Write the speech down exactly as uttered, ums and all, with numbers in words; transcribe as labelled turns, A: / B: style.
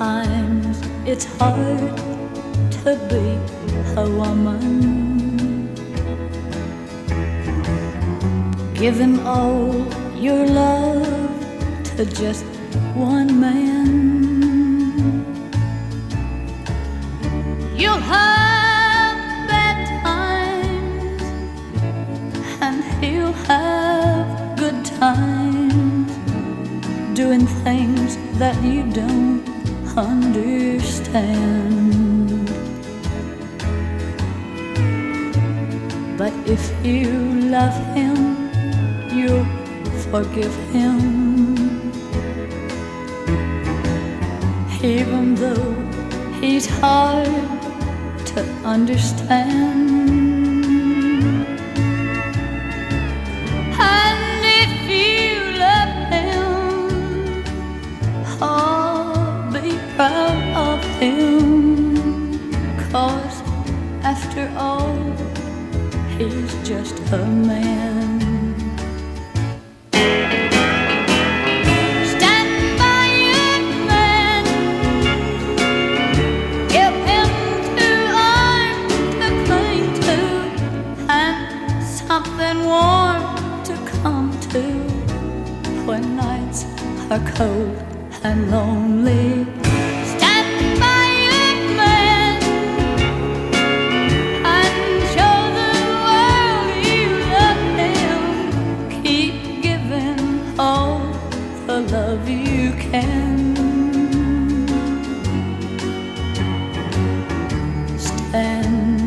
A: Sometimes it's hard to be a woman, giving all your love to just one man. You'll have bad times and he'll have good times, doing things that you don't understand. But if you love him, you'll forgive him, even though he's hard to understand. And if you love him, oh, be proud of him, 'cause after all, he's just a man. Stand by your man, give him two arms to cling to, and something warm to come to when nights are cold and lonely. Stand by your man and show the world you love him. Keep giving all the love you can. Stand